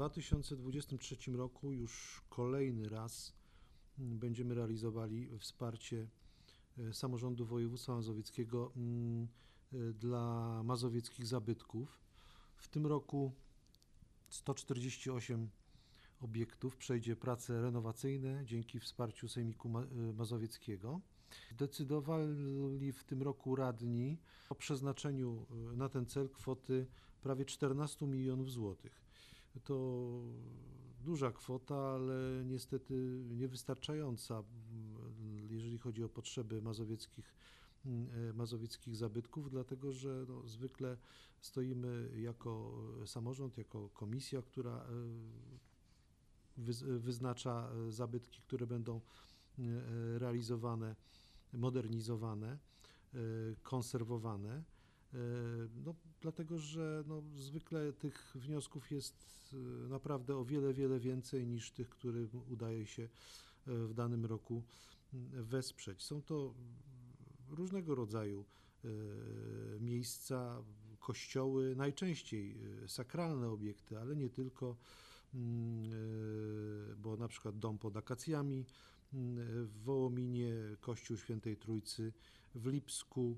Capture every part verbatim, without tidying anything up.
dwa tysiące dwudziestym trzecim roku już kolejny raz będziemy realizowali wsparcie samorządu województwa mazowieckiego dla mazowieckich zabytków. W tym roku sto czterdzieści osiem obiektów przejdzie prace renowacyjne dzięki wsparciu Sejmiku Mazowieckiego. Decydowali w tym roku radni o przeznaczeniu na ten cel kwoty prawie czternastu milionów złotych. To duża kwota, ale niestety niewystarczająca, jeżeli chodzi o potrzeby mazowieckich, mazowieckich zabytków, dlatego że no, zwykle stoimy jako samorząd, jako komisja, która wyznacza zabytki, które będą realizowane, modernizowane, konserwowane. No, dlatego, że no, zwykle tych wniosków jest naprawdę o wiele, wiele więcej niż tych, którym udaje się w danym roku wesprzeć. Są to różnego rodzaju miejsca, kościoły, najczęściej sakralne obiekty, ale nie tylko, bo na przykład dom pod akacjami w Wołominie, Kościół Świętej Trójcy w Lipsku,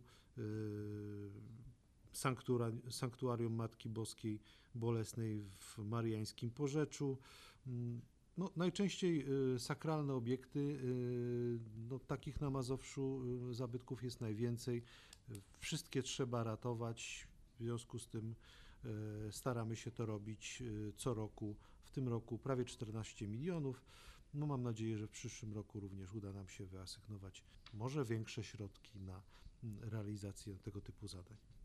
Sanktuarium Matki Boskiej Bolesnej w Mariańskim Porzeczu. No, najczęściej sakralne obiekty, no, takich na Mazowszu zabytków jest najwięcej. Wszystkie trzeba ratować, w związku z tym staramy się to robić co roku. W tym roku prawie czternaście milionów. No, mam nadzieję, że w przyszłym roku również uda nam się wyasygnować może większe środki na realizację tego typu zadań.